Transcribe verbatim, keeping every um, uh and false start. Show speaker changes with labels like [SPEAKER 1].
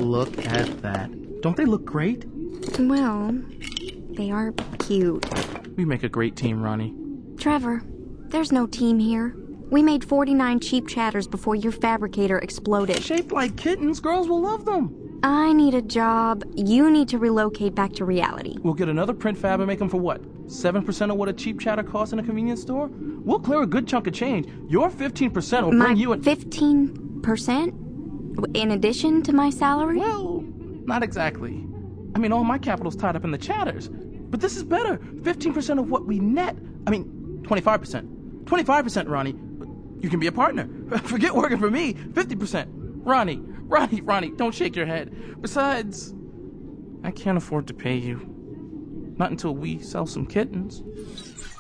[SPEAKER 1] look at that. Don't they look great?
[SPEAKER 2] Well, they are cute.
[SPEAKER 1] We make a great team, Ronnie.
[SPEAKER 2] Trevor, there's no team here. We made forty-nine cheap chatters before your fabricator exploded.
[SPEAKER 1] Shaped like kittens, girls will love them.
[SPEAKER 2] I need a job. You need to relocate back to reality.
[SPEAKER 1] We'll get another print fab and make them for what? seven percent of what a cheap chatter costs in a convenience store? We'll clear a good chunk of change. Your fifteen percent will
[SPEAKER 2] My
[SPEAKER 1] bring you a...
[SPEAKER 2] fifteen percent? In addition to my salary?
[SPEAKER 1] Well, not exactly. I mean, all my capital's tied up in the chatters. But this is better. fifteen percent of what we net. I mean, twenty-five percent. twenty-five percent, Ronnie. You can be a partner. Forget working for me. fifty percent. Ronnie, Ronnie, Ronnie, don't shake your head. Besides, I can't afford to pay you. Not until we sell some kittens.